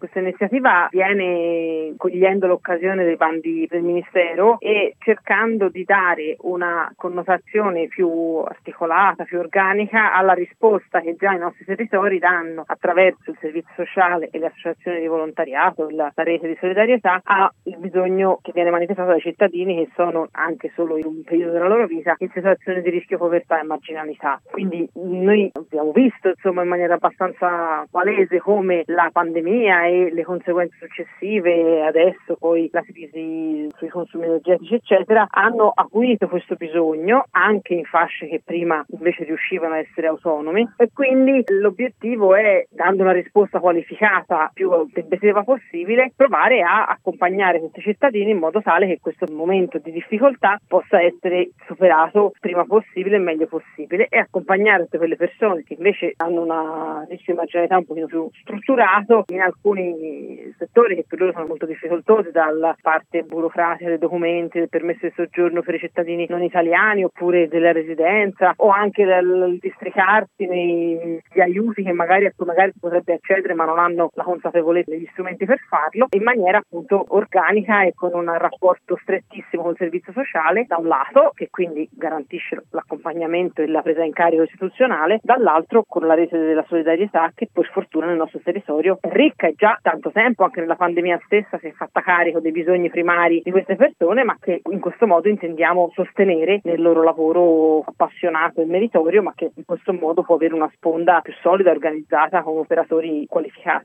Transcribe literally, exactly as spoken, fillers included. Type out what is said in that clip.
Questa iniziativa viene cogliendo l'occasione dei bandi del Ministero e cercando di dare una connotazione più articolata, più organica alla risposta che già i nostri territori danno attraverso il servizio sociale e le associazioni di volontariato, la, la rete di solidarietà, al bisogno che viene manifestato dai cittadini che sono anche solo in un periodo della loro vita in situazioni di rischio, povertà e marginalità. Quindi noi abbiamo visto insomma in maniera abbastanza palese come la pandemia e le conseguenze successive, adesso poi la crisi sui consumi energetici eccetera, hanno acuito questo bisogno anche in fasce che prima invece riuscivano a essere autonomi, e quindi l'obiettivo è, dando una risposta qualificata più tempestiva possibile, provare a accompagnare questi cittadini in modo tale che questo momento di difficoltà possa essere superato prima possibile e meglio possibile, e accompagnare tutte quelle persone che invece hanno una rischio di marginalità un pochino più strutturato in alcuni settori che per loro sono molto difficoltosi, dalla parte burocratica dei documenti, del permesso di soggiorno per i cittadini non italiani oppure della residenza, o anche dal districarsi negli aiuti che magari a cui magari si potrebbe accedere ma non hanno la consapevolezza degli strumenti per farlo, in maniera appunto organica e con un rapporto strettissimo col servizio sociale da un lato, che quindi garantisce l'accompagnamento e la presa in carico istituzionale, dall'altro con la rete della solidarietà che per fortuna nel nostro territorio è ricca e già tanto tempo, anche nella pandemia stessa, si è fatta carico dei bisogni primari di queste persone, ma che in questo modo intendiamo sostenere nel loro lavoro appassionato e meritorio, ma che in questo modo può avere una sponda più solida e organizzata con operatori qualificati.